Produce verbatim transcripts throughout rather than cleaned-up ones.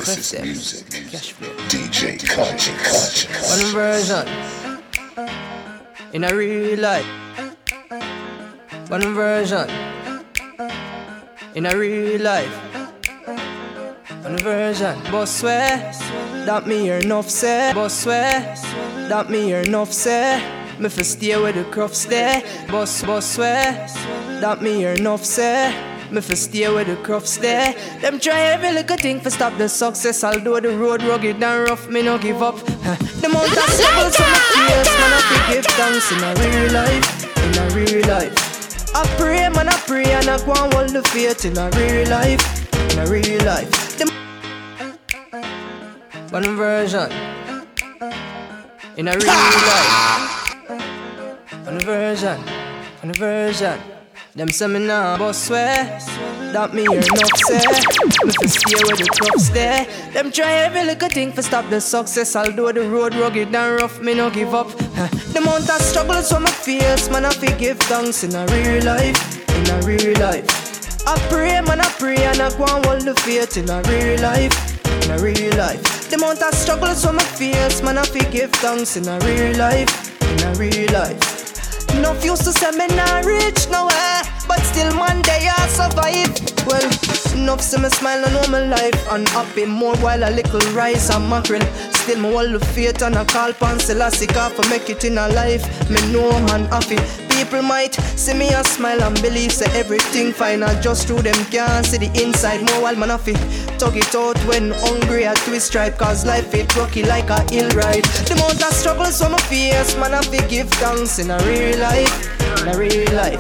This is music. D J Culture. One version in a real life. One version in a real life. One version. Boss swear that me hear enough say. Boss swear that me hear enough say. Me fi stay with the crofts there. Boss, boss swear that me hear enough say. Me fi stay with the crofts there. Them try every little thing for stop the success. Although the road rugged and rough, me no give up. The amount of struggles on my face, man, I fi give thanks in a real life, in a real life. I pray, man, I pray, and I go and hold the faith in a real life, in a real life. The one version in a real life. One version, one version. Them say me nah boss swear that me hear enough say. Me fi stay with the crooks there. Them try every little thing for stop the success. Although the road rugged and rough, me no give up. The amount of struggles on my face, man, I fi give thanks in a real life, in a real life. I pray, man, I pray, and I go and hold the faith in a real life, in a real life. The amount of struggles on my face, man, I fi give thanks in a real life, in a real life. Enough used to say me not rich nowhere, but still one day I survive. Well, enough see me smile and know my life and happy more while a little rice and mackerel. Still me hold the faith and I call pan Selassie for make it in a life. Me know man happy. People might see me and smile and believe say everything fine and just through them can't see the inside more while man happy. Tug it out when hungry at twist stripe, cause life it rocky like a hill ride. The amount of struggles on my face, man I fi give thanks in a real life, in a real life.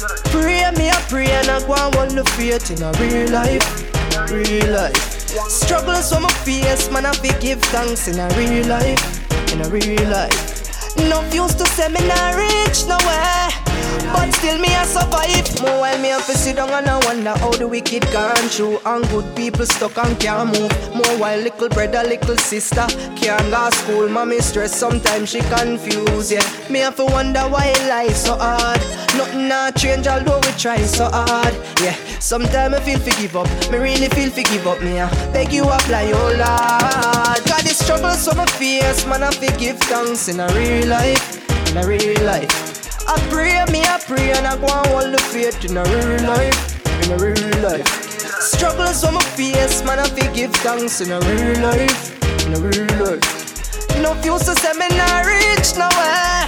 Pray me I pray and I go and hold the faith in a real life, real life. Struggles on my face, man I fi give thanks in a real life, in a real life. Enough used to say me not rich nowhere, but still me I survive. More while me have to sit down and I wonder how the wicked gone through and good people stuck and can't move. More while little brother, little sister can't go to school. Mommy stress, sometimes she confused, yeah. Me have to wonder why life so hard. Nothing not change although we try so hard, yeah. Sometimes I feel to give up, me really feel to give up. Me I beg you apply, oh Lord. Got the struggles on my face, man I fi give thanks in a real life, in a real life. I pray, me I pray, and I go and hold the faith in a real life, in a real life. Struggles on my face, man I fi give thanks in a real life, in a real life. Enough used to say me not rich nowhere,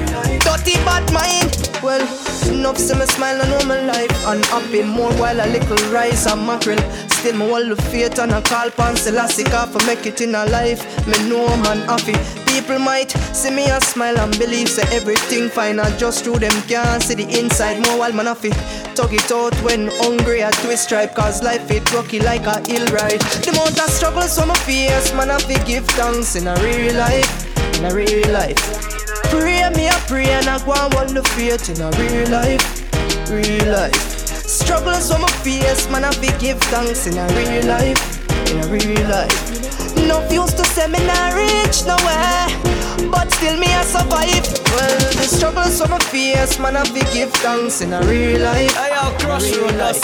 dirty bad mind. Well, enough see me smile and know my life and happy more while a little rice and mackerel. Still me hold the faith and I call pan Selassie for make it in a life. Me know man happy. People might see me and smile and believe say everything fine and just through them can't see the inside more while man happy. Tug it out when hungry at twist stripe, cause life it rocky like a hill ride. The amount of struggles on my face, man I fi give thanks in a real life, in a real life. Pray me I pray and I go and hold the faith in a real life, real life. Struggles on my face, man I fi give thanks in a real life, in a real life. Enough used to say me not rich nowhere, but still me I survive. Well, the struggles on my face, man I fi give thanks in a real life, I crush real life.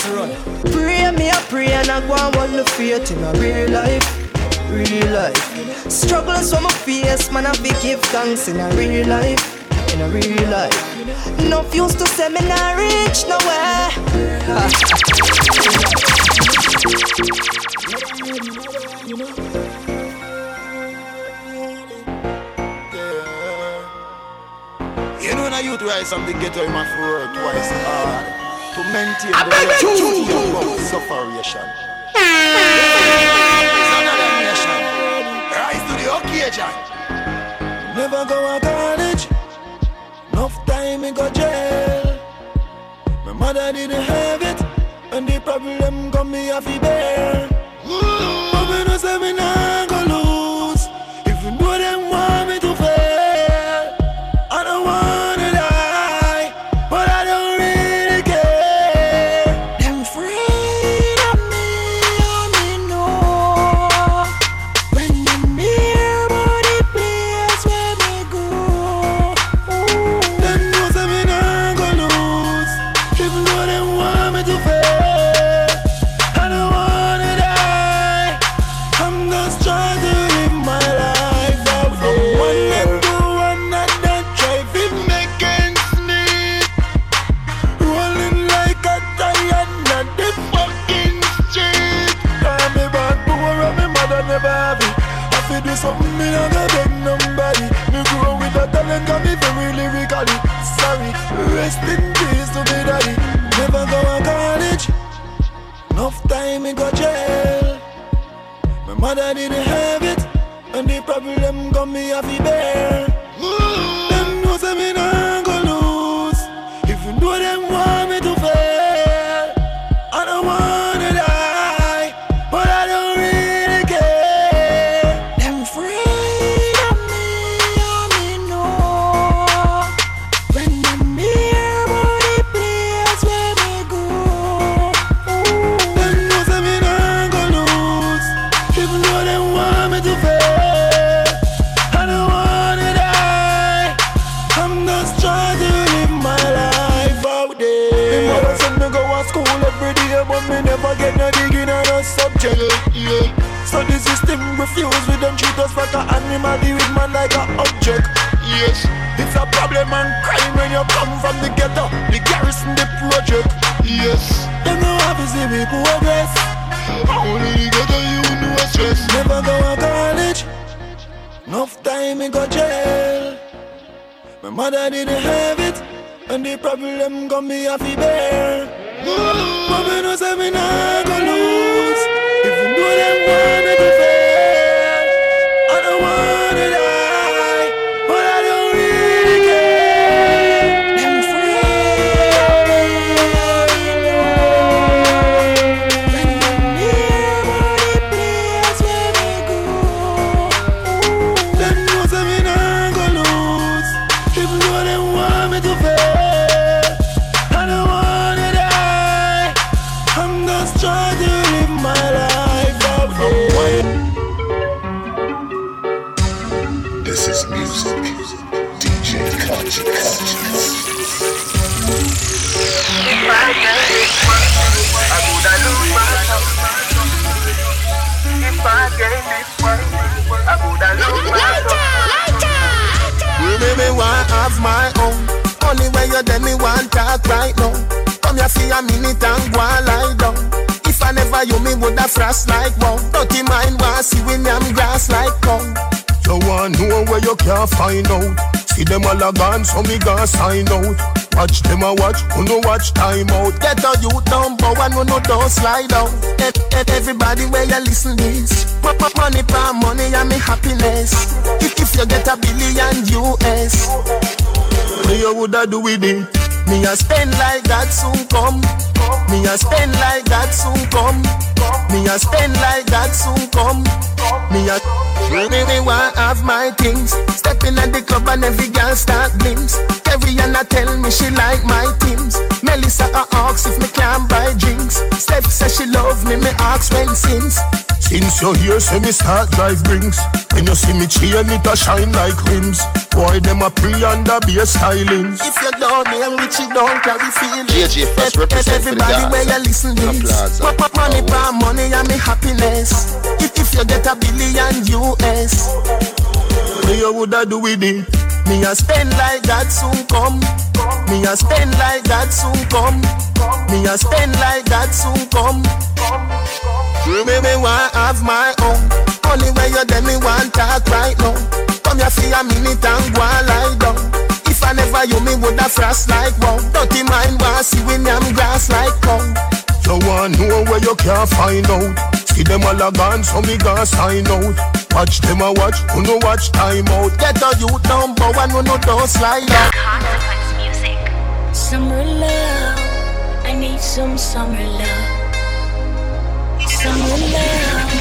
Pray me I pray and I go and hold the faith in a real life, real life. Struggles on my face, man I fi give thanks in a real life, in a real life. Enough used to say me not rich nowhere. You know, now you try something get to him for work twice hard to maintain the right of sufferation. It's another nation. Rise to the occasion. Never go to college. Enough time in go jail. My mother didn't have it, and the problem come me off the bear. But me no say me nah go lose. If you know them want me to fail, I don't wanna die, but I don't really care. Them afraid of me, and me know when them hear about the place where me go. Them know say me nah go lose. If you know them want me to fail, I don't wanna die. rest in peace to me daddy. Never go to college. Enough time in go jail. My mother didn't have it, and the problem got me off the bear. Them know say me nah go lose. If you know them want me to fail, I don't wanna die, but I don't really care. Them afraid of me, I me know. When them hear about the place where we go, them know say me nah go lose. If you know them want me to fail, I don't wanna die. I'm just trying to live my life out there. My mother said me go to school every day, but me never get no digging on a subject. Yeah. So the system refuse with them treat us like an animal, deal with man like an object. Yes, it's a problem and crime when you come from the ghetto, the garrison, the project. Yes, them no have to see me progress. Only the ghetto you know stress. Never go to college. Enough time in go jail. My mother didn't have it, and the problem got me off the bear. But me know say me nah go lose. If you know them want me to fail, I don't wanna die, but I don't really care. Them afraid of me, you know. When them hear about the place where we go, them know say me nah go lose. If you know them want me to fail, I don't wanna die. I'm just trying to live my life out there. This is music. D J Kachi. If I get this one, I woulda lose myself. If I get this one, I woulda lose myself. Me me want have my own. Only when you tell me want talk right now. Come here for a minute and go and lie down. If I never you me woulda frost like wow. Dirty mind want see when I'm grass like cow. You want know where you can't find out. See them all a gone, so me gon' sign out. Watch them a watch, who no watch time out. Get a youth down, but one who no don't slide out. E- e- everybody where you listen this. M- m- money for money and me happiness. If, if you get a billion U S, me you woulda do with it. Me a spend like that soon come. Me a spend like that soon come. Me a spend like that soon come. Me a me me want have my things. Stepping at the club and every girl start glimpse. Carriana tell me she like my teams. Melissa a ask if me can buy drinks. Steph says she love me, me ask when since. Since you're here, say me start drive rings. When you see me chain, it a shine like rims. Boy, them a pre and a be a stylings. If you don't name rich, you don't carry feelings. J J first represent for the everybody dance. where you listen this. Money for money and me happiness. If, if you get a billion U S, me you woulda do with it. Me a spend like that soon come. Me a spend like that soon come. Me a spend like that soon come. Me me want have my own. Only when you tell me want talk right now. Come here for a minute and go and lie down. If I never you me woulda frost like wow. Dirty mind want see when I'm grass like cow. You want know where you can't find out. See them all a gone, so me gon' sign out. Watch them a watch, who no watch time out. Get a youth down, but one who no don't slide out. Consequence music. Summer love, I need some summer love. Summer love.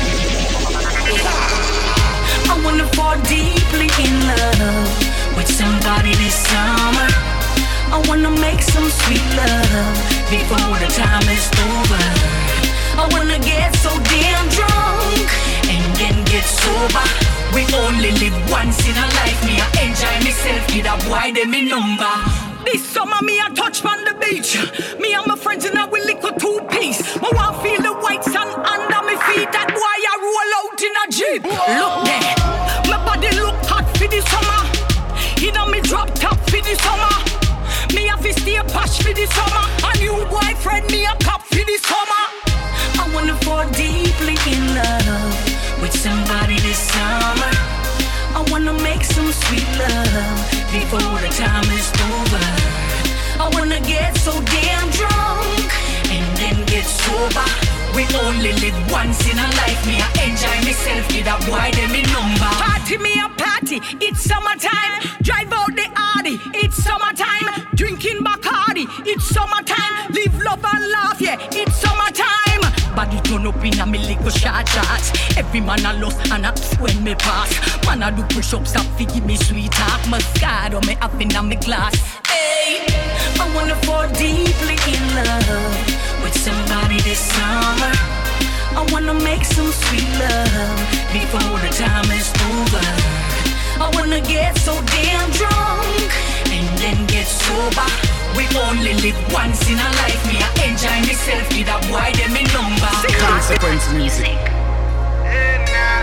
I wanna fall deeply in love with somebody this summer. I wanna make some sweet love before the time is over. I wanna get so damn drunk and then get sober. We only live once in a life. Me I enjoy myself, get a boy them me number. This summer me a touch on the beach. Me and my friends and I will lick a two piece. I want feel the white sun under my feet. That boy I roll out in a jeep. Look there, my body look hot for the summer. You know me drop top for the summer. Me have to stay posh for the summer. A new boyfriend me a cop for the summer. I wanna fall deeply in love with somebody this summer. I wanna make some sweet love before the time is over. I wanna get so damn drunk and then get sober. We only live once in a life. Me I enjoy myself with a boy them in number. Party me a party, it's summertime. Drive out the Audi, it's summertime. Drinking Bacardi, it's summertime. Live, love and laugh, yeah, it's summertime. Body turn up in a me little short shots. Every man a lost and a when me pass. Man a do push-ups up fi give me sweet talk. Moscato me up in a me glass. Hey, I wanna fall deeply in love with somebody this summer. I wanna make some sweet love before the time is over. I wanna get so damn drunk and then get sober. We only live once in a life. Me I enjoy myself with a boy them in number. Consequence music. Hey, nah.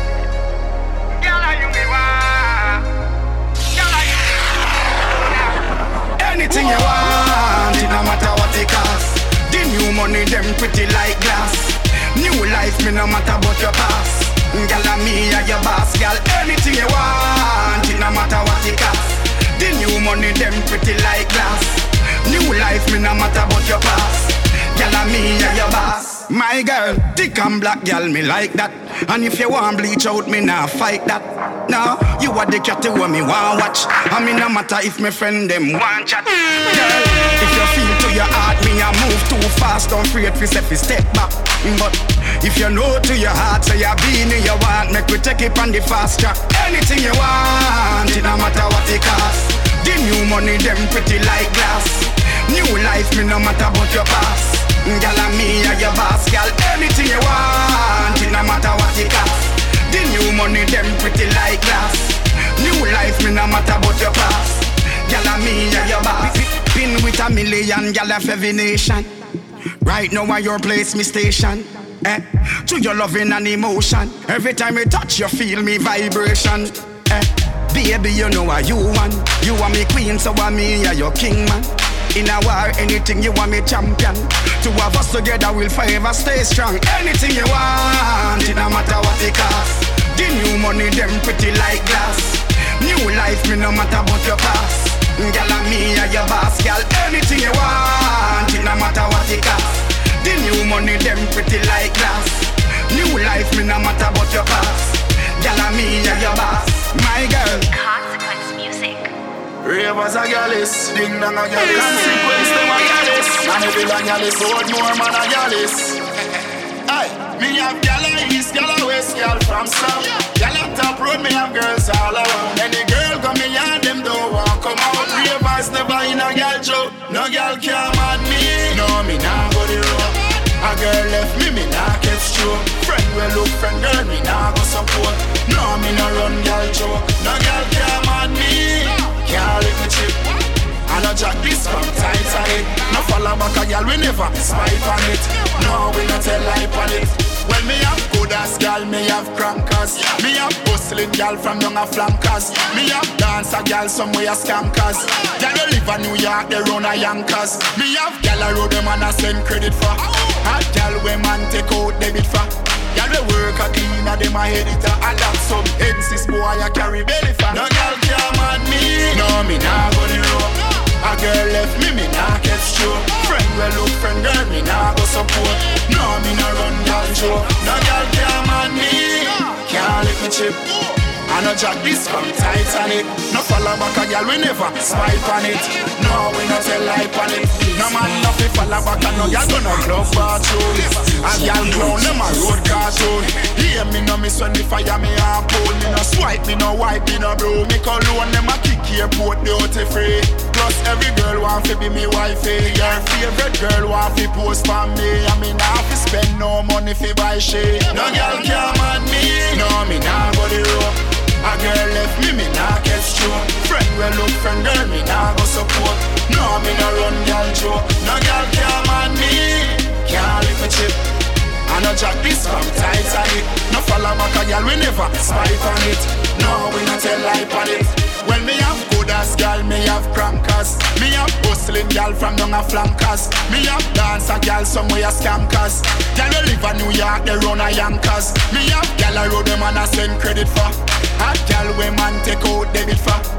Girl, you me want. Girl, you me want. Anything you want, it no matter what it cost. The new money, them pretty like glass. New life, me no matter about your past. Girl, and me are your boss, girl. Anything you want, it no matter what it cost. The new money, them pretty like glass. New life, me no matter about your past. Girl, and me are your boss. My girl, thick and black, girl, me like that. And if you want bleach out, me nah fight that. Now, you are the cat who me want watch. I mean, no matter if my friend them want chat. Girl, if you feel to your heart, me I move too fast. Don't afraid fi say fi step back. But if you know to your heart, say you be me, you want, make we take it on the fast track. Anything you want, it no matter what it cost. The new money, them pretty like glass. New life, me no matter about your past. Girl, and me are your boss, girl. Anything you want, it no matter what it cost. The new money, them pretty like glass. New life, me no matter about your past. Girl, and me are your boss. Been with a million, girl, of every nation. Right now, at your place, me station. Eh? To your loving and emotion. Every time you touch, you feel me vibration. Eh? Baby, you know what you want. You are me queen, so I me are your king, man. In a war, anything you want me champion. Two of us together will forever stay strong. Anything you want, it no matter what it cost. The new money, them pretty like glass. New life, me no matter about your past. Girl, and me are your boss, girl. Anything you want, it no matter what it cost. The new money, them pretty like glass. New life, me no matter about your past. Girl, and me are your boss, my girl. Consequence music. Ravers a gallus, ding dong a gallus. Consequence them a gallus. And every long gallus, hold more man a gallus. Aye, me have gal a east, gal a west, gal from south. Gal a top road, me have girls all around. Any girl come me and them don't want come out. Ravers never in a gal joke. No gal can mad me. No, me nah go the road. A girl left me, me nah get stroke. Friend will look friend, girl, me nah go support. No, me nah run gal joke. No gal can mad me. Can't lick me chip. I no jack this from Titanic. No follow back a gal, we never spy on it. No, we no tell lie on it. When me have good ass gal, me have crankers. Me have hustling gal from down a flankers. Me have dancer gal somewhere scankers. Gal they live in New York, they run a Yankers. Me have gal a road them and I send credit for. A gal we man take out debit for. Gal we work a cleaner, them a editor. I got some heads, this boy I carry belly for. No gal can mad me. No, me nah go the road. A girl left me, me nah get stroke. Friend will look friend, girl, me nah go support. No, me nah run gal joke. No gal can mad me. Can't lick me chip. I no jack this from Titanic. No follow back a gal, we never spy on it. No, we no tell lie on it. No man nothing follow back and no gal gonna glove bathroom. A gal clown, them a road cartoon. Hear me no miss when me fire me and pull. Me no swipe, me no wipe, me no blow. Me cologne, them a kick airport duty free. Plus every girl want to be me wifey. Your favorite girl want to post for me. I mean I have to spend no money for buy shit. No girl can mad me. No, me nah go the road. A girl left me, me nah get stroke. Friend will look friend, girl, me nah go support. No, me nah run girl joke. No girl can mad me. Can't lick me chip. I no jack this from Titanic. No follow back a girl, we never spy on it. No, we no tell lie on it. When me have good ass gal, me have crankers. Me have hustling gal from down a flankers. Me have dancer gal somewhere scankers. Gal we live in New York, they run a Yankers. Me have gal a road them and I send credit for. A gal we man take out debit for. Gal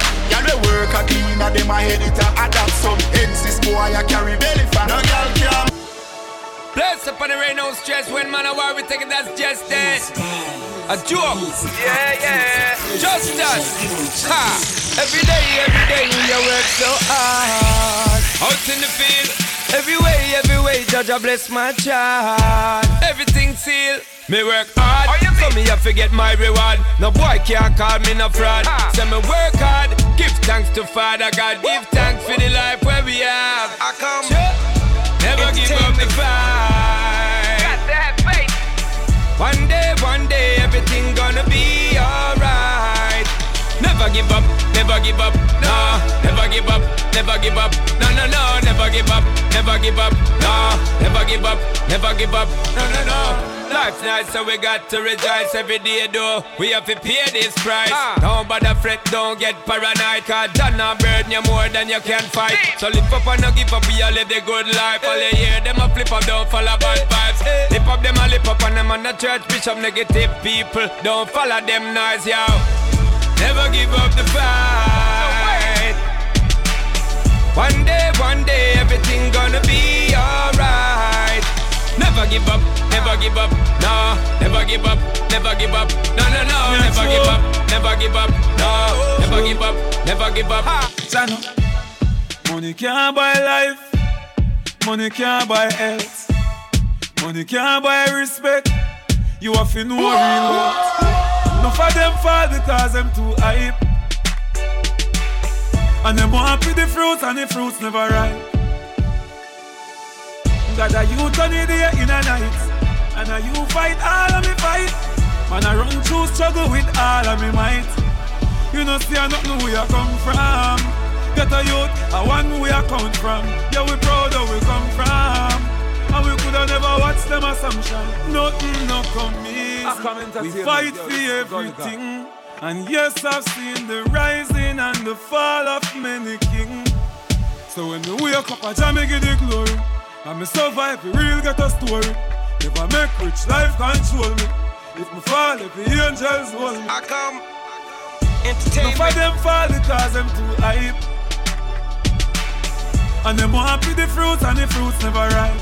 Me work a clean and them a head it a adapt some. Hence this boy a carry belly fat. No girl can. Bless up on the rain, no stress. When man a war, we take it as just that. A joke. Yeah, yeah. Just us. Ha. Every day, every day, you work so hard. Out in the field. Every way, every way, Judge, I bless my child. Everything sealed. Me work hard, so me have to get my reward. No boy can't call me no fraud. Ah. So me work hard, give thanks to Father God. Give thanks for the life where we have. I come, sure. Never give up the fight. Got to have faith. One day, one day, everything gonna be alright. Never give up, never give up, no. Never give up, never give up, no, no, no. Never give up, never give up, no. Never give up, never give up, no, no, no. Life's nice, so we got to rejoice every day, though. We have to pay this price. Ah. Don't bother fret, don't get paranoid. Cause John a burden you more than you can fight. Hey. So lift up and no give up, we all live the good life. All you hear them a flip up, don't follow bad vibes. Hey. Lip up them a lip up and them on the church bishop. Negative people, don't follow them noise, yo. Never give up the fight. One day, one day, everything gonna be alright. Never give up, never give up, no. Never give up, never give up, no, no, no. Never give up, never give up, no. Never give up, never give up. Chano. Money can't buy life. Money can't buy health. Money can't buy respect. You have to know real worth. Enough of them fall because them too hype. And them want to the fruits and the fruits never ripe. Got a youth on the day in a night. And a you fight all of me fight. Man I run through struggle with all of me might. You know see I don't know where you come from. Get a youth, I want where you come from. Yeah we proud where we come from. And we coulda never watched them assumption. Nothing no come easy. We fight for everything. And yes I've seen the rising and the fall of many kings. So when we wake up I jam me give the glory. And me survive, we real get a story. If I make rich, life control me. If me fall, if the angels hold me. I come, entertainment. Enough of them fall because them too hype. And them happy the fruits and the fruits never ripe.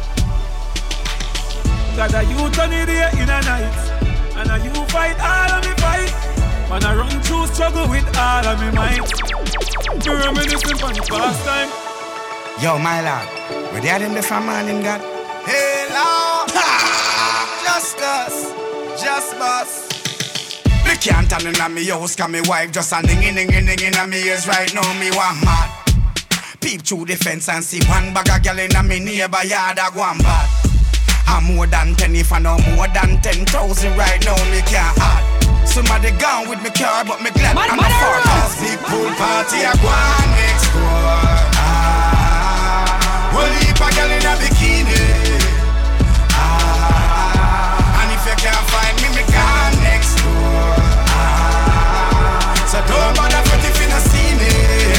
Got a youth on the day in a night. And a you fight all of me fight. Man I run through struggle with all of me might. You reminiscing from the past time. Yo, my lad, where they are them the from man in God? Hey, Lord, just us, just us. Me can't turn in me house, cause me wife just a dinging, dinging, dinging in me ears right now, me want mad. Peep through the fence and see one bag of girl in me neighbor yard a go and bad. I'm more than ten if I know more than ten thousand right now, me can't add. Somebody gone with me car, but me glad man, I'm a far. Cause big pool party a go on next door. Well, if a girl in a bikini, ah, and if you can't find me, me gone next door. Ah, so don't bother fret if you not see me.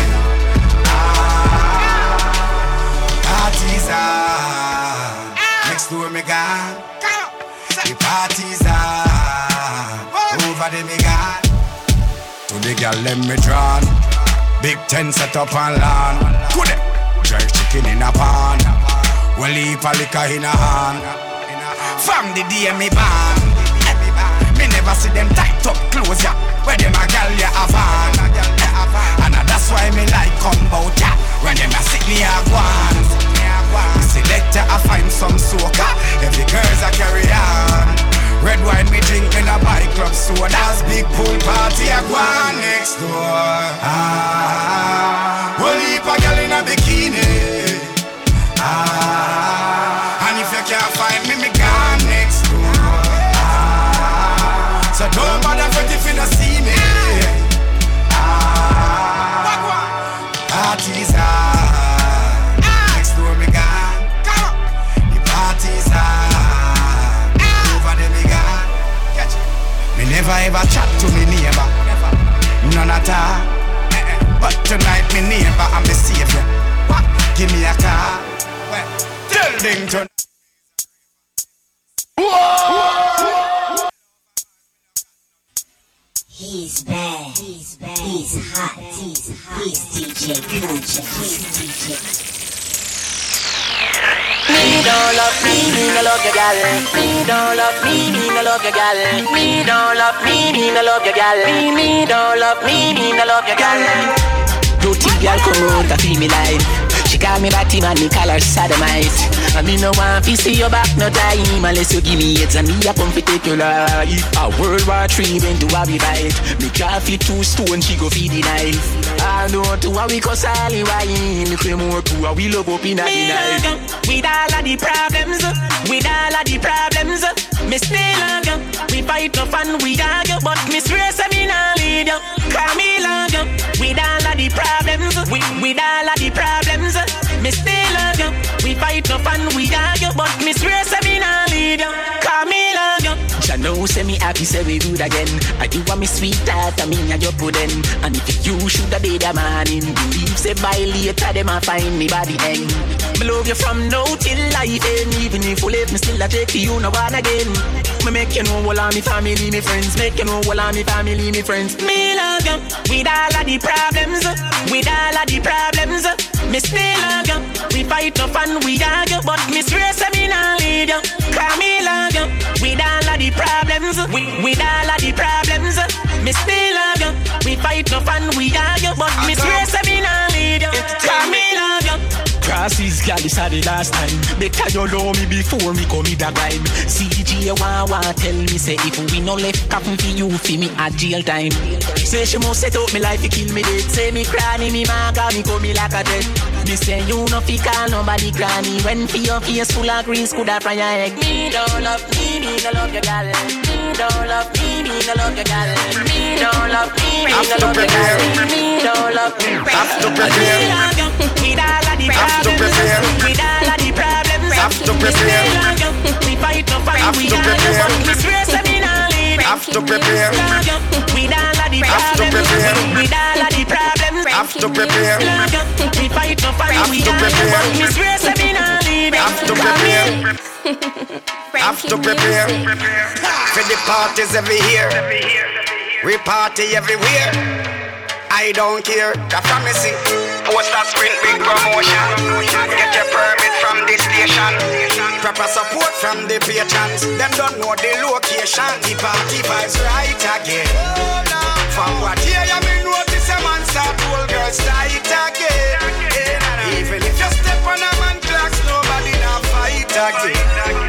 Ah, parties are next door, me gone. The parties are over the me gone. To the girl, let me drown. Big tent set up on lawn. Good day. Jerk chicken in a pan. Well, heap a liquor in a hand. From the day me ban, me never see them tight up close ya. Where them a gal ya a van. And that's why me like come bout ya. When them a sit me a guan. Me select ya a find some soca. Every girls a carry on. Red wine me drink in a bike club sodas. Big pool party a guan next door. Ah, well heap a gal in a bikini. Ah, and if you can't find me, me gone next door. Ah, so don't bother fret if you don't see me. Ah, parties are next door, me gone. The parties are over there, me gone. Me never ever chat to me neighbor, none at all. But tonight me neighbor and me savior. Give me a car. Tell Dington. He's bad. He's bad. He's hot. He's hot. He's D J Culture. He's D J. Me don't love me, me no love your gal. Me don't love me, me no love your gal. Me don't love me, me no love your gal. Me, me don't love me, me no love your gal. Dirty girl come out to feel me life. She call me that team and me call her sodomite. And me no want to see your back no time unless you give me it and me a come fi take your life. A World War Three went to a revive. Me can't fit two stone, she go feed the knife. I know to a we cause all the wine. Me play more to a we love up in a the night. With all of the problems, with all of the problems, me still love you. We fight no fun, we argue, but me swear say me nah leave you. Cause me love you. With all of the problems, with, with all of the problems, me still love you. We fight no fun, we argue, but me swear say me nah leave you. Cause me love you. I know say me happy say we do it again. I do want me sweet heart and me and you put them. And if you should have did a man in believe say by later them a find me body hang. Me love you from now till life end. Even if you leave me still I take you no one again. Me make you know all of me family, me friends. Make you know all of me family, me friends. Me love you with all of the problems, with all of the problems. Me still love you. We fight no fun, we argue, but me swear say me nah leave you. Cause me love you with all of the problems, with, with all of the problems. Me still love you. We fight no fun, we argue, but me swear say me nah leave you. Cause me love you. Crosses, girl, this are the last time. Because you know me before me commit a crime. C G one one tell me say if we no left coffin for you, for me at jail time. Say she must set up me life to kill me dead. Say me cranny, me maga, me come me like a dead. Me say you no fi call nobody cranny. When for your face full of grease could have fry your egg. Me don't love me, me no love your gal. Me don't love me, me no love your gal. Me don't love me, me no love your gal. Me don't love me. Have to prepare. With all of the Have to prepare. with all of the problems, Have to prepare. we fight no fight, Have we to prepare. argue, we swear say me nah leave. Have to prepare. With all of the Have to problems, prepare. with all of the problems, Have to prepare. we fight no fight, Have we to prepare. argue, we swear say me nah leave. Have to prepare. Have to prepare. For the parties every year. We party everywhere. I don't care. The promising. Poster sprint big promotion. Get your permit from the station. Proper support from the patrons. Them don't know the location. The party vibes right again. From what year you may notice a man start old girls tight again. Even if you step on a man clocks, nobody now fight again.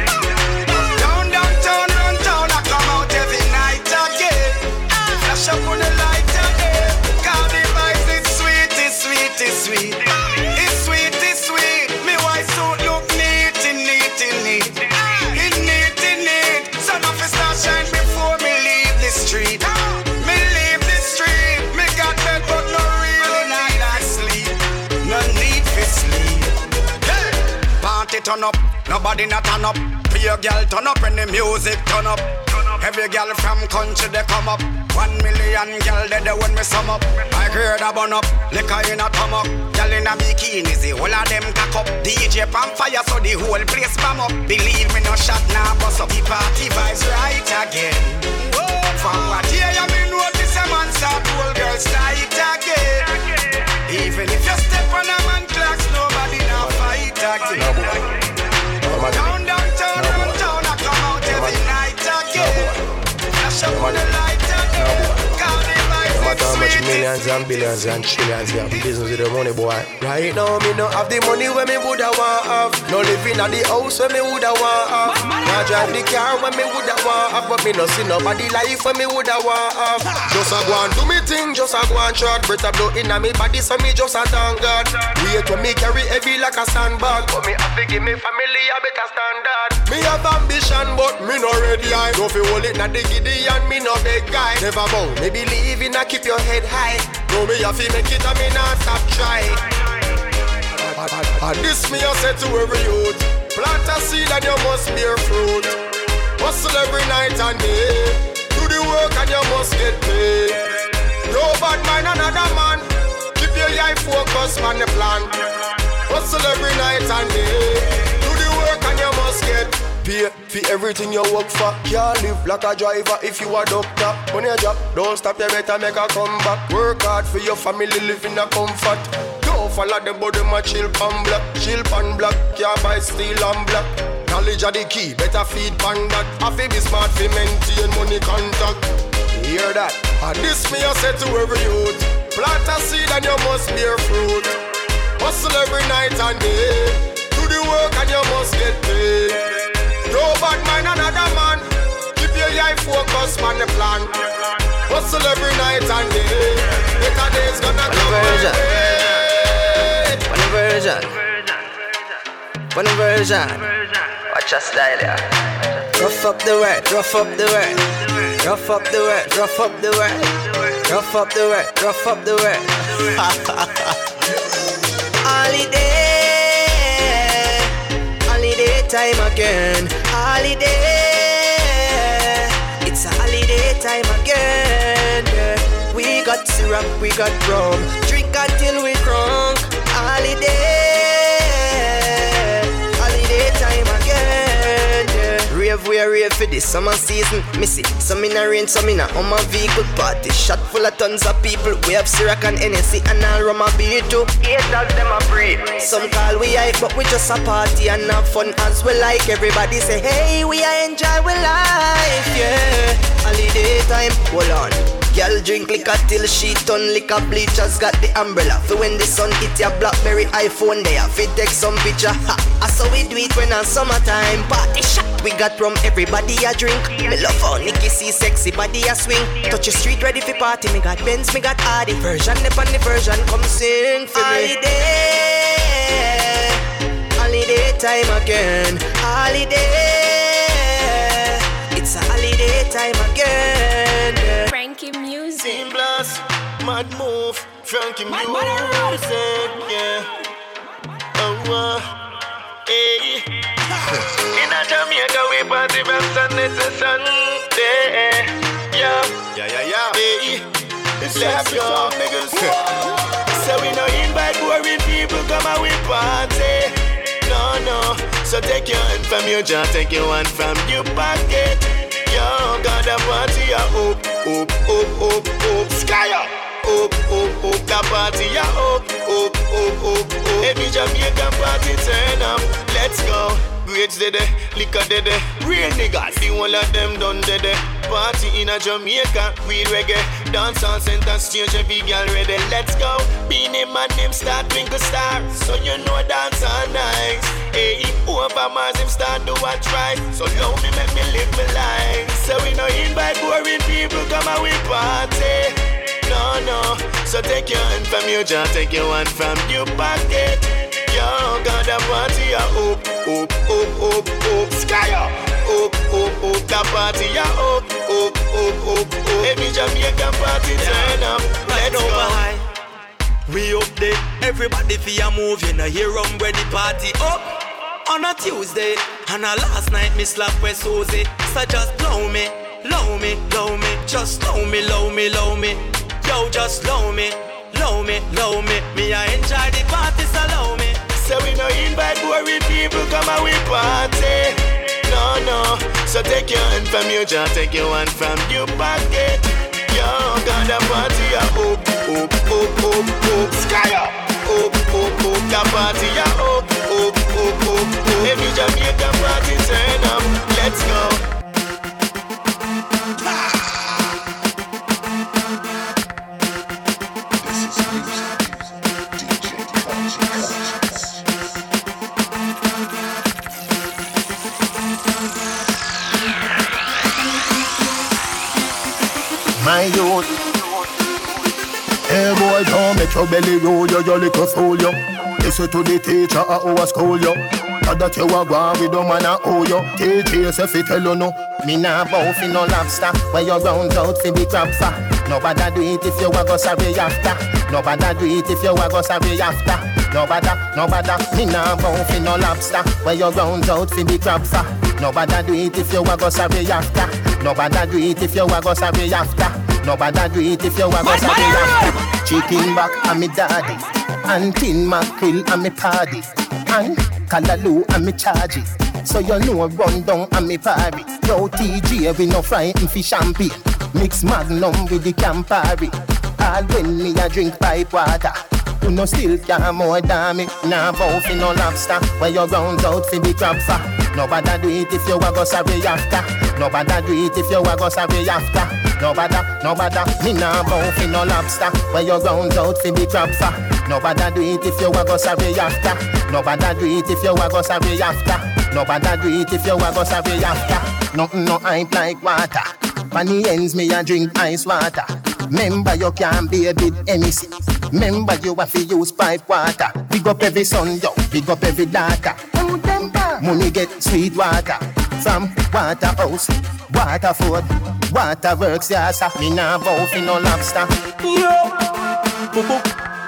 Down, downtown, run town, I come out every night again. Flash up on the light again. Cause the vibes, it's sweet, it's sweet, it's sweet. It's sweet, it's sweet. Me white suit look neat, neat, neat. It neat, neat. Sun off is start shine before me leave the street. Me leave the street. Me got bed but no really need I sleep. No need for sleep. Hey! Party turn up, nobody not turn up. Be a girl turn up when the music turn up. Every girl from country they come up. One million girl they when me sum up. I heard a bun up, liquor in a tum up. Girl in a bikini, the whole of them cock up. D J pan fire so the whole place bam up. Believe me no shot now nah, bust up. The party vibes right again. From what year you me notice a man start whole girls tight again. Even if you step on a man clocks, nobody now fight again. Down, downtown, run town, I come out every night again. Flash up on the light again. Call the vibes, matter how much it's sweet. millions and billions and trillions you have business with the money, boy. Right now, me no have the money where me woulda want have. No living at the house where me woulda want have. Now drive the car where me woulda want have. But me no see nobody life where me woulda want have. Just a go and do me thing, just a go and shot. Breath a blow inna me body, so me just a thank God. Wait when me carry heavy like a sandbag. But me have to give me family a better standard. Me have ambition, but me no ready. I don't feel hold it na the giddy and me no big guy. Never bow, me believe in a keep your head high. No me have to make it and me not stop try. And this me I say to every youth, plant a seed and you must bear fruit. Hustle every night and day. Do the work and you must get paid. No bad mind another man. Keep your life focused on the plan. Hustle every night and day. Do the work and you must get Pay for everything you work for. Can't live like a driver if you a doctor. Money a job, don't stop, you better make a comeback. Work hard for your family, live in a comfort. Don't follow the body, my chill pan black. Chill pan black, can't buy steel and black. Knowledge of the key, better feed pan that. I feel be smart for maintain money contact. Hear that? And this me I say to every youth. Plant a seed and you must bear fruit. Hustle every night and day. Do the work and you must get paid. No bad mind another man. Keep your life focused on the plan. Hustle every night and day. Better days gonna come my way. One version. One version. Watch your style, yeah. Rough up the word, rough up the word. Rough up the word, rough up the word. Rough up the word, rough up the word. Holiday, holiday time again. Holiday, it's a holiday time again. Yeah. We got syrup, we got rum. Drink until we drunk. Holiday, holiday time again. Yeah. Rave, we are rave for this summer season. Missy, some in a rain, some in a on my vehicle party. Shot full of tons of people. We have Syrup and N S C and all rum a beer too. Eight dogs them a breed. Some call we hype, but we just a party and have fun as we like. Everybody say, hey, we a enjoy we life, yeah. Holiday time, hold on. Girl drink liquor till she turn liquor. Bleachers got the umbrella. For when the sun hit your Blackberry iPhone there. Fit take some picture. Ha, I saw we do it when on summertime. Party shot. We got rum, everybody a drink. Me love how Nikki see sexy body a swing. Touch the street ready for party. Me got Benz, me got Audi. Version upon the version, come sing for me. Holiday, holiday time again. Holiday, it's a holiday time again. Frankie Music. Team Blast, Mad Move, Frankie Music, yeah. Oh, uh, hey. In a Jamaica we party from Sunday to Sunday, yeah. Yeah, yeah, yeah. Hey, it's let's go, niggas. So we no invite boring people, come and we party. No, no. So take your hand from your jaw, take your hand from your pocket. Yo, got a party, yeah, up, up, up, up, up, sky up, up, up, up, the party, yeah, up, up, up, up, up. Every Jamaican party turn up, let's go. Grades did it, liquor did it, real niggas, the whole of them done did it. Party in a Jamaica, we reggae, dance on center stage, every girl ready, let's go. Beanie Man, him start twinkle star, so you know dance all nice. Hey, over Mars, him start do what right, so love me, make me live my life. So we no invite boring people, come and we party. No, no, so take your hand from your jaw, take your hand from your pocket. Yo, got a party, yeah, up, up, up, up, up, sky up, up, up, up, the party, yeah, up, up, up, up, up. Every Jamaican party turn up, let's go. We up there, everybody feel move, you know, here on where the party up. On a Tuesday, and a last night me slap with Susie. So just blow me, low me, low me, just low me, low me, low me. Yo, just low me, low me, low me. Me I enjoy the party, so low me. So we no invite boring people, come and we party. No, no. So take your hand from your jaw, take your hand from your pocket. Yo, got a party, yeah, up, up, up, up, up, sky up, up, up, up, the party, yeah, up, up, up, up, up. Every Jamaican party turn up, let's go. This is music, D J Conscious. My youth, hey boy, don't make your belly roll, you, you little fool, you. Listen to the teacher at our school, you. Not that you are going with the man at owe you. Teacher say fi tell you no. Me nah bow fi no lobster. Where you round out fi the crab for. Nobody do it if you a go sorry after. Nobody do it if you a go sorry after. Nobody, nobody. Me nah bow fi no lobster. Where you round out fi the crab for. Nobody do it if you a go sorry after. Nobody do it if you a go sorry after. Nobody do it if you a go sorry after. Chicken back and me daddy, and tin mackerel and me party, and Callaloo and me charges. So you know run down and me party. Yo T J we no frighten fi champagne. Mix Magnum with the Campari. All when me a drink pipe water. You no still care more than me. Nah bow fi no lobster. Where your rounds out fi the crab for. Nobody do it if you a go sorry after. Nobody do it if you a go sorry after. Nobody, nobody, me nah bow fi no lobster. Where your rounds out fi the crab for. Nobody do it if you a go sorry after. Nobody do it if you a go sorry after. Nobody do it if you a go sorry after. Nothing no hype like water. Funny ends me a drink ice water. Remember you can't be a bit anything. Remember you have to use pipe water. Big up every son, yo, big up every daughter. Money get sweet water from Waterhouse, Waterford, Waterworks, yes. Me nah bow fi no lobster. Yo, boo boo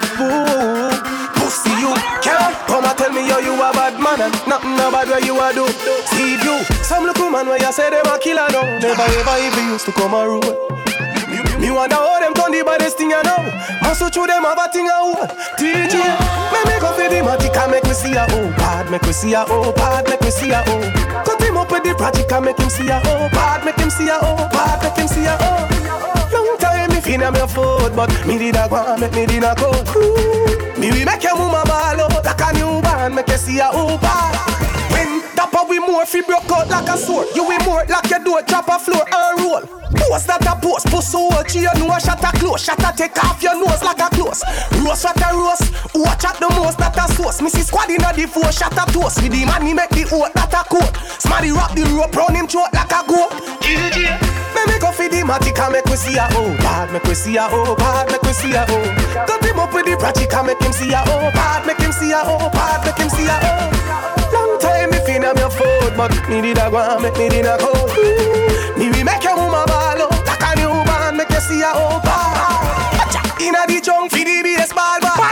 boo. Pussy you can't come and tell me yo you a bad man and nothing about where you a do. See you, some little man where you say them a killer no. Never ever even used to come a rule. Me wonder how them turn the baddest thing I know. Muscle through them have a thing I hold. T J, me make up for the matic and make me see a oh bad. Make me see a oh bad, make me see a oh. Cut him up with the project and make him see a oh bad. Make him see a oh bad, make him see a oh. Long time me fin am your foot, but me did a go make me did a go. Me we make your mama ball out like a new band. Make you see a oh bad. When dapper we more fi broke out like a sword. You we more like your door drop a floor and roll. Post that a post, post so much you know a shot a close. Shot a take off your nose like a close. Roast what a roast, watch out the most that a sauce. Missy squad inna the four shot a toast. With the man he make the oat that a coat. Smarty wrap the rope round him throat like a goat. Me make up for the matic and make we see a oh bad. Make we see a oh bad, make we see a oh. Cut him up with the project and make him see a oh bad. Make him see a oh bad, make him see a oh. Long time me fin am your foot, but me did a go make me did a go. Me we make your mama ball out like a new man, make you see a oh bad. Inna the junk fi the baseball bat.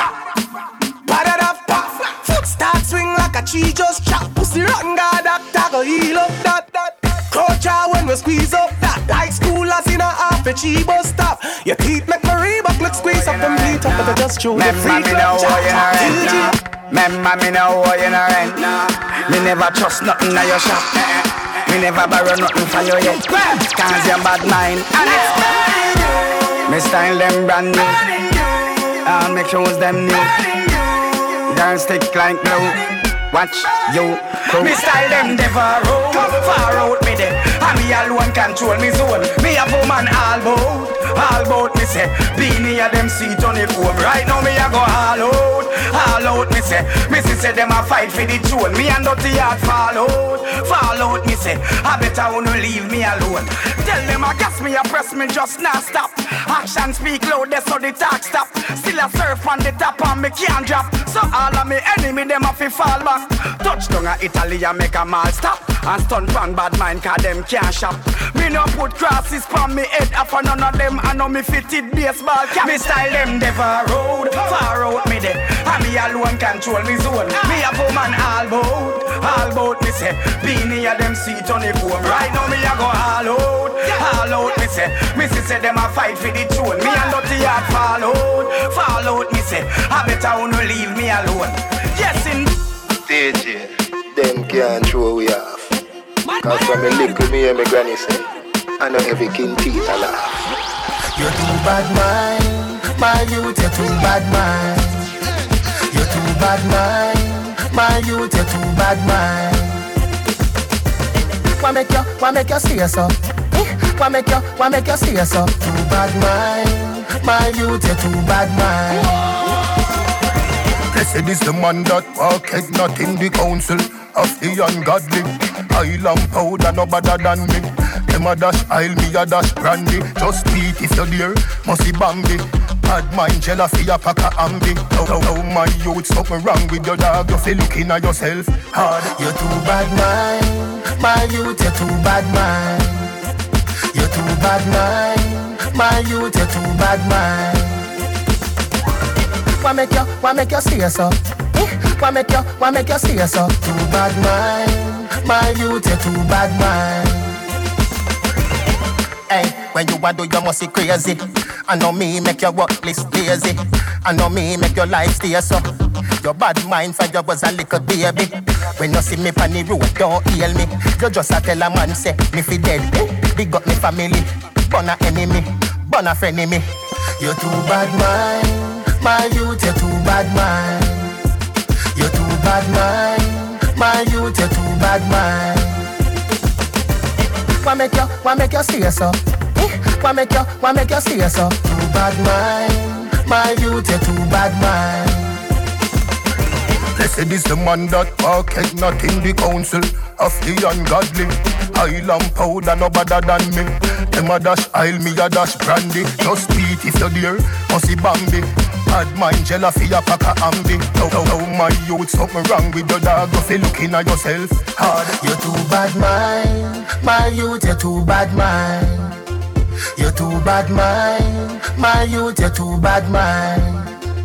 Foot start swing like a tree just chop. Pussy rotten guard doctor go heal up that that. Crouch out when we squeeze up that. Like schoolers in a half a cheap bus stop. Your teeth make my Reebok look squeeze up and beat up, but I just show the free club chat. Remember me know why you no rent. Me never trust nothing in your shop. Me never borrow nothing from you yet. Cause you're bad mind. And it's mine. Me style them brand new. I'll make shows them new. Don't stick like glue. Watch you come. Me style them never roll. Far out me there. And me alone control me zone. Me a woman all bout. All bout me say. Be near them seat on the home. Right now me a go all out. All out me say. Me see say them a fight for the throne. Me and dirty heart fall out. Fall out me say. I better wanna leave me alone. Tell them I guess me a press me just not stop. Action speak loud there so the talk stop. Still a surf on the top and me can't drop. So all of me enemy them a fi fall back. Touchdown a Italy and make a mall stop. And stun pan bad mind cause them can't shop. Me no put crosses pan me head up and none of them I know me fitted baseball cap. Me style them never road. Far out me there. And me alone control me zone. Me a woman all bout. All bout me say. Be near them seat on the home. Right now me a go all out. All out me say. Me see say them a fight for the throne. Me and dirty heart fall out. Fall out me say. I better wanna leave me alone. Yes in D J, them can't throw we off. Cause when me little me and my granny say, I know every king teeth a laugh. You're too bad mind, my youth, you're too bad mind. You're too bad mind, my youth, you're too bad mind. Why make you, why make you stay so? Eh? Why make you, why make you stay so? Too bad mind, my youth, you're too bad mind. Blessed is the man that walketh not in the counsel of the ungodly. I'll am powder no better than me. Them a dash I'll me a dash brandy. Just beat if you're there, must be Bambi. Bad mind jealousy a pack a ambi. Oh, oh, oh my youth, something wrong with your dog. You feel looking at yourself hard. You're too bad mind, my youth, you're too bad mind. You're too bad mind, my youth, you're too bad mind. Why make you, why make you stay so? Eh? Why make you, why make you stay so? Too bad mind, my youth, you're too bad mind. Hey, when you a do you must be crazy. I know me make your work list lazy. I know me make your life stay so. Your bad mind for you was a little baby. When you see me on the road, don't heal me. You just a tell a man say me fi dead. Big up me family, burn a enemy, burn a friend me. You too bad man, my youth, you too bad man. You too bad man, my youth, you too bad man. Why make you, why make you stay so? Why make you, why make you stay so? Too bad man, my youth, you too bad man. Blessed is the man that walketh not in the council of the ungodly. Island powder no better than me. Them a dash aisle, me a dash brandy. Just beat if you're there, pussy Bambi. Bad mind, jelly for your pack of ambi. Oh, oh, oh, my youth, something wrong with your dog. Go fi looking at yourself hard. You too bad man, my youth, you too bad man. You too bad man, my youth, you too bad man.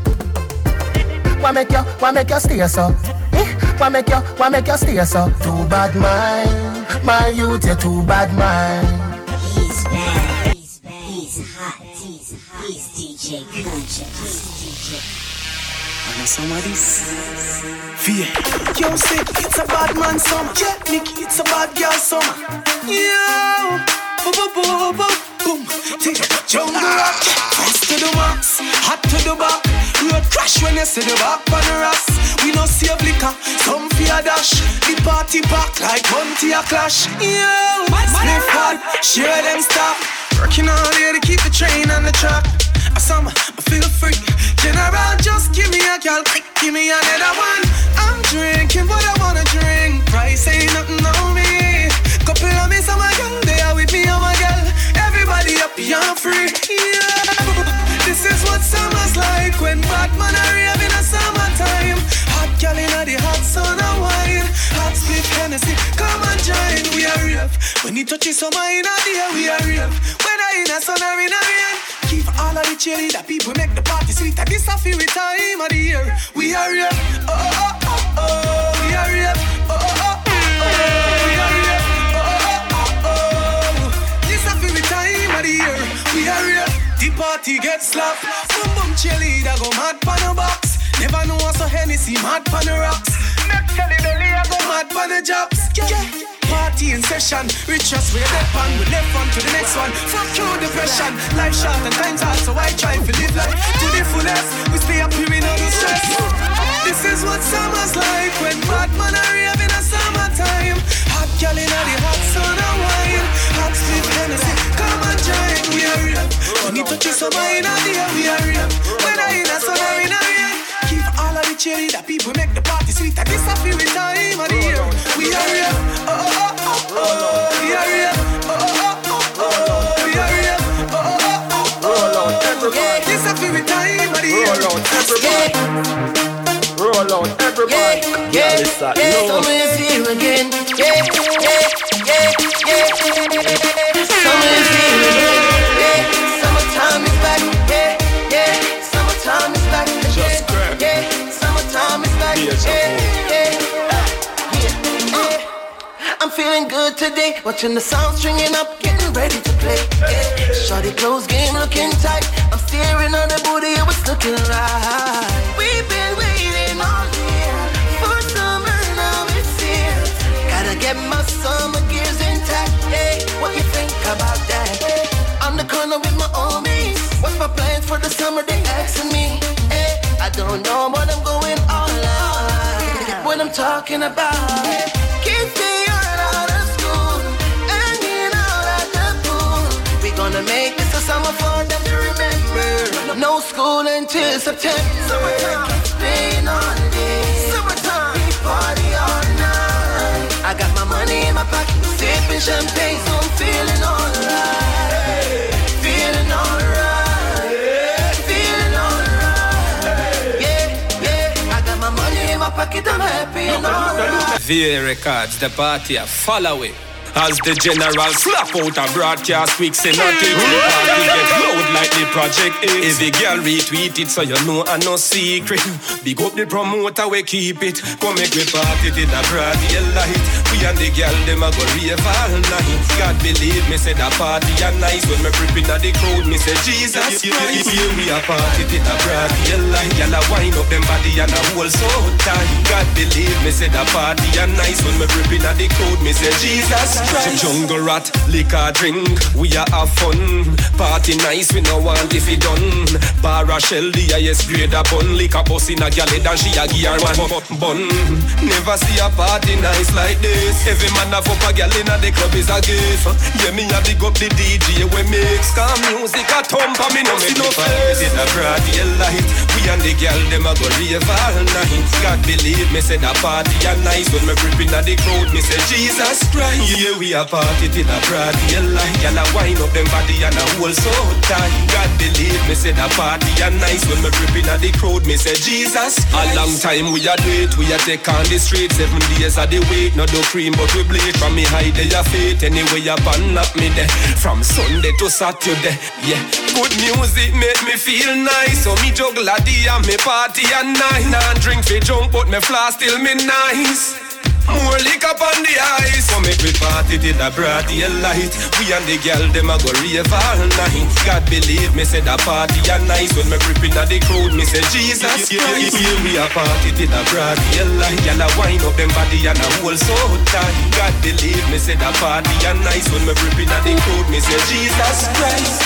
Why make you, why make you stay so? Eh? Why make you, why make you stay so? Too bad man, my youth, you too bad man. He's bad, he's bad, he's hot, he's hot, he's D J Concha, he's D J. I know some of this. Fear. Yo, say it's a bad man summer. Yeah, Nicky, it's a bad girl summer. Yo, boom, boom, boom, boom, boom. Take a jungle rock, face to the max, hot to the back. Road crash when you see the back on the rocks. We no save liquor, some fear dash. The party pack like Monty a clash. Yo, sniff hard, share them stop. Working all day to keep the train on the track. I summer, I feel free. General, just give me a girl, quick, give me another one. I'm drinking, but I wanna drink. Price ain't nothing on me. Couple of me, some girl, they are with me, oh my girl. Everybody up, young free. Yeah. This is what summer's like when Batman are raving a summertime. Hot girl in the hot sun and wine. Hot split Hennessy, come and join. We are rave. When it touches summer in a day, we are rave. Whether in a sun or in a rain. Keep all of the cheerleader people make the party sweet. And this a favorite time of the year. We are rave. Oh, oh, oh, oh, oh. We are rave. Oh, oh, oh, oh, oh. We are rave. Oh, oh, oh, oh, oh. This a favorite time of the year. We are rave. The party gets slapped. Boom boom cheerleader go mad pan a box. Never know what's so Hennessy mad pan the rocks. Next Kelly belly I go mad pan the jobs. Yeah. Party in session. Rich us with that pan. We left on to the next one. Fuck through depression. Life short and time's hard, so I try to live life to the fullest. We stay up here with no stress. This is what summer's like when bad man are raving a summertime. Hot girl in the hot sun and wine. Hot split Hennessy, come and join. We are real. When it touches summer in a day, we are real. Whether in a sun or in a rain. Keep all of the cheerleader people make the party sweet. And this a favorite time of the year. We are real. Oh, oh, oh, oh, oh. We are real. Oh, oh, oh, oh, oh. We are real. Oh, oh, oh, oh, oh. Roll out, everybody. This a favorite time of the year. Roll out, everybody. Roll out, everybody. Yeah, yeah, yeah. Summer is here again. Yeah, yeah, yeah, yeah. Summer is here again. Yeah, summertime is back. Yeah, yeah. Summertime is back. Just grab. Yeah, summertime is back. Yeah, yeah, yeah. I'm feeling good today. Watching the sound stringing up, getting ready to play. Yeah, shorty close game looking tight. I'm staring at the booty, it was looking right. We've been waiting all year for summer, now it's here. Gotta get my summer gears intact. Hey, what you think about that? Hey, I'm the corner with my homies. What's my plans for the summer? They asking me. Hey, I don't know, but I'm going all out. What I'm talking about. Kids they are out of school, hanging out at the pool. We gonna make this a summer for them to remember. No school until September. Summertime, staying on day. Summertime, we party all night. I got my money in my pocket, sipping champagne, so I'm feeling alright. Feeling alright. Feeling alright. Yeah, yeah. I got my money in my pocket, I'm happy and alright. V A Records, the party, follow it. As the general slap out a broadcast quick, say not click the party get loud like the project is. Every girl retweet it so you know I no secret. Big up the promoter we keep it. Come make we party till the broad daylight. We and the girl them a go rave all night. God believe me say the party a nice. When me creeping at the crowd me say Jesus Christ. Here we a party till the broad daylight. Y'all a wind up them body and a hold so tight. God believe me say the party a nice. When me creeping at the crowd me say Jesus Christ. Jungle rat, liquor drink, we a have fun. Party nice, we no want if it done. Barra shell, the highest grade a bun. Liquor bus in a gal head and she a gear man bun. Never see a party nice like this. Every man have up a gal in a the club is a gift. Yeah, me a big up the D J we mix. Cause music a thump and me no make no face. In a broad daylight, we and the gal them a go rave all night. God believe me say the party a nice. When me creeping at the crowd me say Jesus Christ. Yeah, we a party till a broad daylight. Y'all a wind up them body and a hold so tight. God believe me say the party a nice. When me creeping at the crowd me say Jesus Christ. A long time we a do it, we a take on the street. Seven days of the week, no do cream but we bleed. From me hide they a fate, anyway you pan up me there. From Sunday to Saturday, yeah. Good music make me feel nice. So me juggle a day and me party at night. Nah drink fi jump but me floss till me nice. More liquor on the ice. So make we party till the broad daylight. We and the girl them a go rave all night. God believe me say the party a nice. When me creeping at the crowd me say Jesus Christ. Here we a party till the broad daylight. Y'all a wind up them body and a hold so tight. God believe me say the party a nice. When me creeping at the crowd me say Jesus Christ.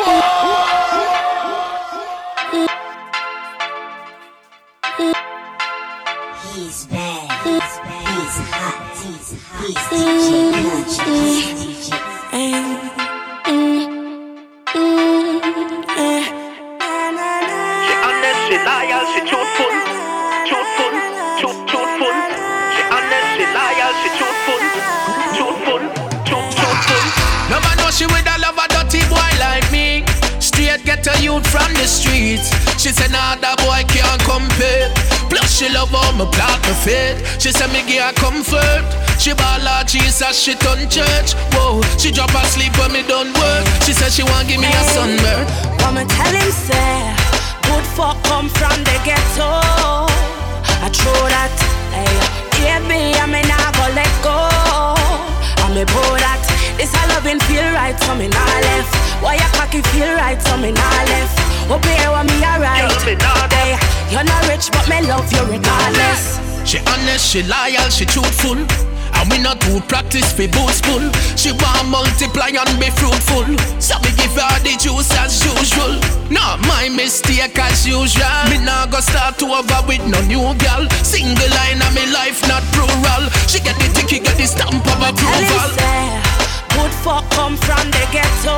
He's bad. He's bad. He's hot. He's hot. He's D J Country. He's D J. She honest, she loyal, she truthful, truthful, truth, truthful. She honest, she loyal, she truthful, truthful, truth, truthful. No man know she with a love a dirty boy like me. Straight get a youth from the streets. She said nah that boy can't compare. Plus she love how me plant my faith. She said me give her comfort. She ball out Jesus, she turn church. Whoa, she drop asleep when me done work. She said she want give me a sunburn. I'ma tell him say, good fuck come from the ghetto. I throw that, hey, baby, I may not go let go. I may pour that. This a loving feel right, so me nah left. Why your cocky feel right, so me nah left. Hope you hear what me alright. Hey, you're not rich, but me love you regardless. She honest, she loyal, she truthful. And we not do practice for boastful. She want multiply and be fruitful. So me give her the juice as usual. Not my mistake as usual. Me nah go start over with no new girl. Single line of me life, not plural. She get the ticket, get the stamp of approval. Good fuck come from the ghetto.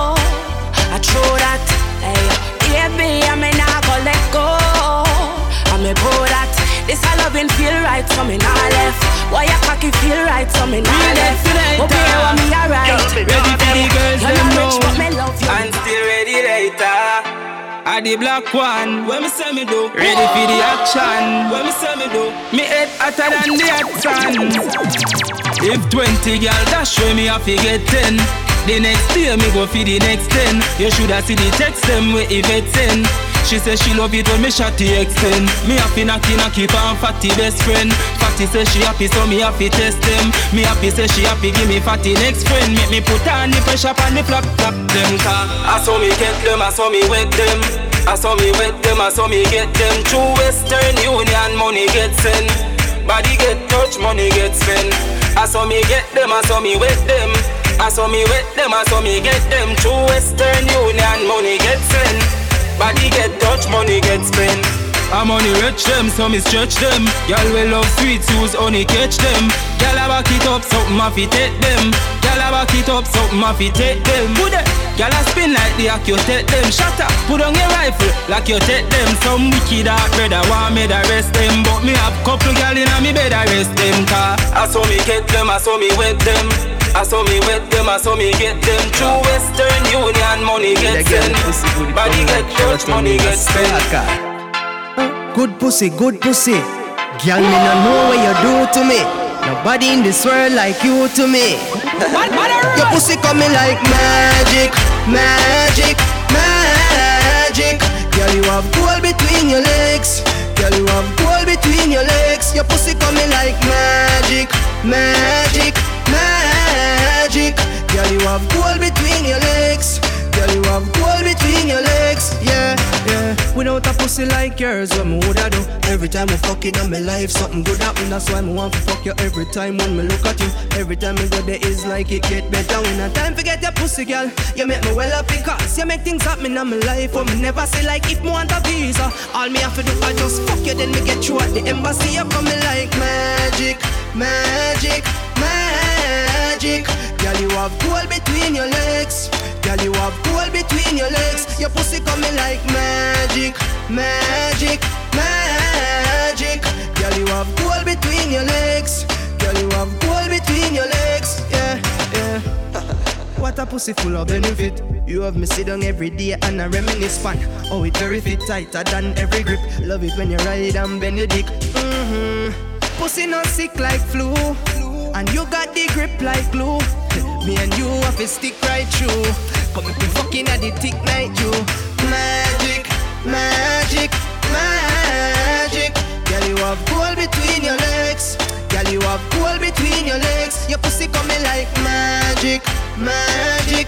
I throw that, hey, baby, I may not go let go. I may pour that. This a loving feel right, so me nah left. Why your cocky feel right, so me nah left. Hope you hear what me alright. Ready for the girls them rich, but me know. love you. And still ready later. I the black one, when me say me do. Ready for the action, when me say me do. Me head hotter than the hot sun. If twenty girl dash way me have to get ten. The next day me go for the next ten. You shoulda see the text them where Yvette send. She say she love it when me shot the extend. Me happy knocky knocky pan fatty best friend. Fatty say she happy so me happy test them. Me happy say she happy give me fatty next friend. Make me put on the pressure on the flap flap them car. I saw me get them, I saw me wet them. I saw me wet them, I saw me get them. Through Western Union money get sent. Body get touch, money get spent. I saw me get them, I saw me wet them. I saw me wet them, I saw me get them. Through Western Union money get sent. Body get touch, money get spent. I'm money rich them, so me stretch them. Y'all will love sweet use only catch them. Y'all a back it up, something ma fi take them. Y'all a back it up, something ma fi take them. Put it, y'all a spin like the hack you take them. Shut up, put on your rifle like you take them. Some wicked heart brother want me to arrest them, but me have couple y'all inna me bed arrest them. Car I saw me get them, I saw me wet them. I saw me wet them, I saw me get them. Through Western Union money get sent. Body get touch, money get spent. Good pussy, good pussy. Girl, me no know what you do to me. Nobody in this world like you to me. Your pussy coming like magic, magic, magic. Girl, you have gold between your legs. Girl, you have gold between your legs. Your pussy coming like magic, magic, magic. Girl, you have gold between your legs. Girl, you have gold between your legs. Yeah, yeah. Without a pussy like yours, what me woulda do? Every time we fuck it on my life, something good happen. That's why me want to fuck you every time when me look at you. Every time me go there, it's like it get better. When I time forget your pussy, girl, you make me well up because you make things happen in my life. But me never say like if me want a visa, all me have to do I just fuck you, then me get you at the embassy. You coming like magic, magic, magic. Girl, you have gold between your legs. Girl, you have gold between your legs. Your pussy coming like magic, magic, magic. Girl, you have gold between your legs. Girl, you have gold between your legs. Yeah, yeah. What a pussy full of benefit. You have me sit down every day and I reminisce fun. Oh, it very fit tighter than every grip. Love it when you ride and bend your dick. Mm-hmm. Pussy not sick like flu, and you got the grip like glue. Me and you have to stick right through. Come if we fucking at the thick night, you. Magic, magic, magic. Girl, you have gold between your legs. Girl, you have gold between your legs. Your pussy coming like magic, magic,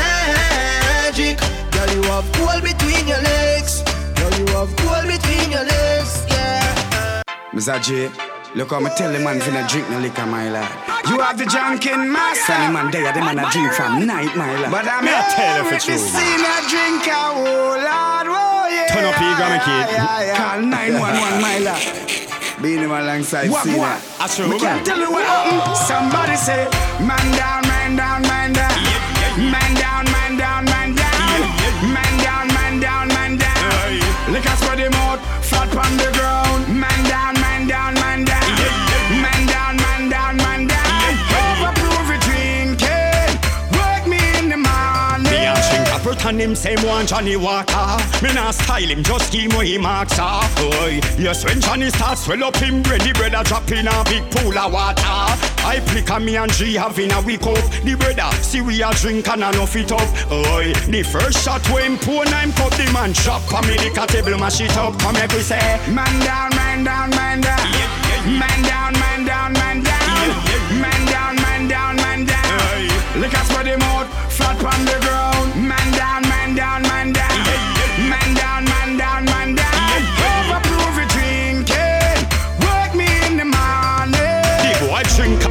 magic. Girl, you have gold between your legs. Girl, you have gold between your legs. Yeah. Mister J, look how me tell the man finna drink no liquor, my lad. You have the drunken master. And the man there, the man a drink from night, my lad. But I'm here tell you for true. Senior drinker, oh lad, oh yeah. Turn up your grammy kid. Call nine one one, my lad. Being him alongside what, Senior. What? I sure we can't tell you what happened. Somebody say, man down, man down, man down. Man down, man down, man down. Man down, man down, man down. Look at spread him out, flat on the ground. Man down, man down, man down. Man down, man down, man down. Overproof it drinking. Work me in the morning. Me and Shinka pretend him same one Johnny Walker. Me not style him, just give me him marks. Oi, yes when Johnny starts swell up him bread, the bread a drop in a big pool of water. I flick and me and G having a week up. The brother see we a drink and enough it up. Oi, the first shot when him pour nine cup, the man chop and me the table mash it up. Come here we say, man down, man down, man down. Man down, man down, man down. Man down, man down, man down. Look at spread him out, flat on the ground. Man down, man down, man down. Man down, man down, man down. Overproof it drinking. Work me in the morning. The boy drink.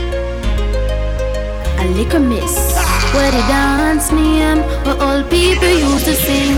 A liquor miss. Where the dance name, where all people used to sing.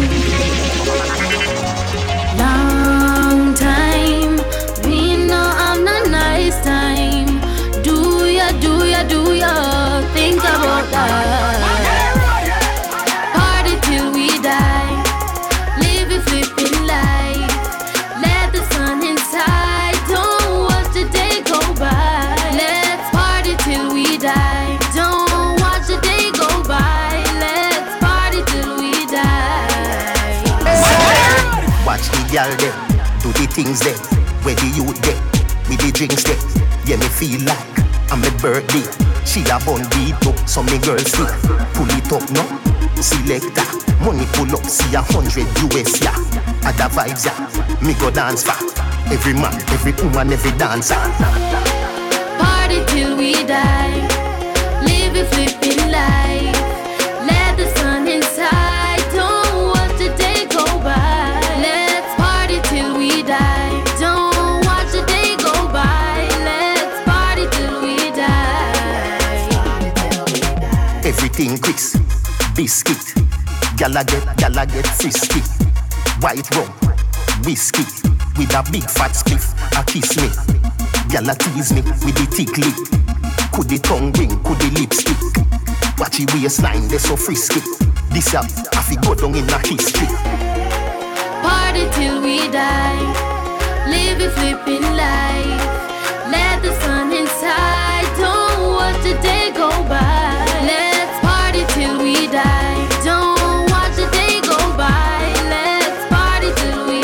Long time, we know I'm not nice time. Do ya, do ya, do ya, think about that. Party till we die, live a flipping life. Let the sun inside, don't watch the day go by. Let's party till we die, don't watch the day go by. Let's party till we die. Watch the girl them, do the things them, where the youth them, with the drinks them. Yeah, me feel like I'm a birthday. She a bun beat up, so me girl see. Pull it up now, selector. Money pull up, see a hundred U S yeah. Other vibes yeah, me go dance for. Every man, every woman, every dancer. Party till we die, live a flipping life. Let the sun inside, don't watch the day go by. Let's party till we die, don't watch the day go by. Let's party till we die. Everything Chris, biscuit. Gala get, gala get frisky. White rum, whiskey. With a big fat spliff, a kiss me. Gala tease me with the thick lip. Could the tongue ring, could the lipstick. Watch the waistline, they so frisky. This up, I fi go down in a history. Party till we die, live a flipping life. Let the sun inside, don't watch the day go by. Let's party till we die, don't watch the day go by. Let's party till we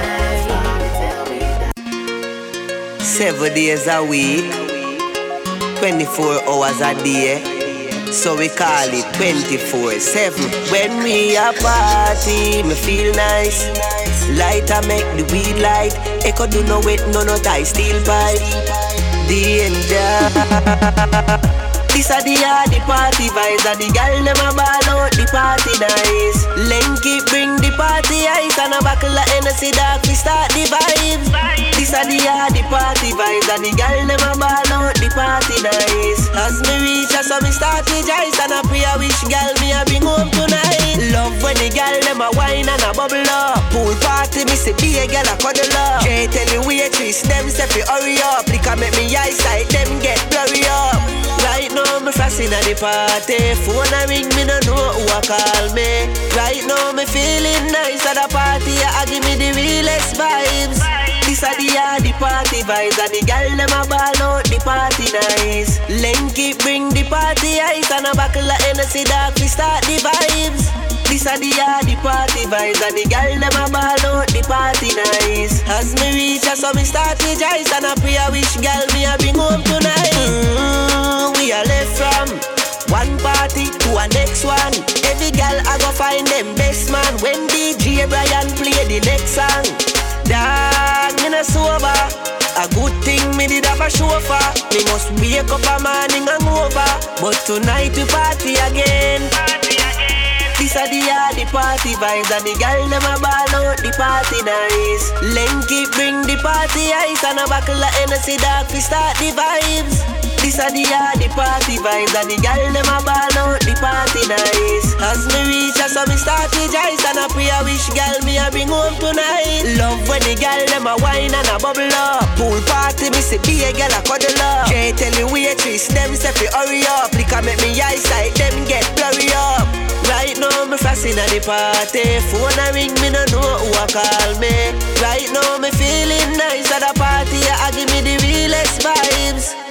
die. Seven days a week, twenty-four hours a day, so we call it twenty-four seven. When we a party, me feel nice. Light a make the weed light. Echo do no wet, no no tie, steel pipe. Danger. This a the hard, the party vibes. And the girl dem a ball out, the party nice. Lenky bring the party ice. And a buckle of Hennessy dark, we start the vibes. This a the hard, the party vibes. And the girl dem a ball out, the party nice. As me reach a so me start to jice. And a pray a wish girl me a bring home tonight. Love when the girl dem a wine and a bubble up. Pool party me see be a girl a cuddle up. Can't tell you waitress, them say fi hurry up. Lick a make me eyesight, them get blurry up. Right now me frosting at the party. Phone a ring, me no know who a call me. Right now me feeling nice at the party. I give me the realest vibes. This a the hard, the party vibes. And the girl dem a ball out, the party nice. Lenky bring the party ice. And a buckle of Hennessy dark, we start the vibes. This a the hard, the party vibes. And the girl dem a ball out, the party nice. As me reach a so me start to jice. And a pray a wish girl me a bring home tonight. Mm, we a left from one party to a next one. Every girl I go find them best man. When D J Brian play the next song, dog, me no sober. A good thing me did have a chauffeur. Me must wake up a morning and over. But tonight we party again. This a the hard, the party vibes. And the girl dem a ball out, the party nice. Lenky bring the party ice. And a buckle of Hennessy dark, we start the vibes. This a the hard, the party vibes. And the girl dem a ball out, the party nice. As me reach a so me start to jice. And a pray a wish girl me a bring home tonight. Love when the girl dem a wine and a bubble up. Pool party me see be a girl a cuddle up. Can't tell you waitress, them say fi hurry up. Lick a make me eyesight, them get blurry up. Right now me frosting at the party. Phone a ring, me no know who a call me. Right now me feeling nice at the party. I give me the realest vibes.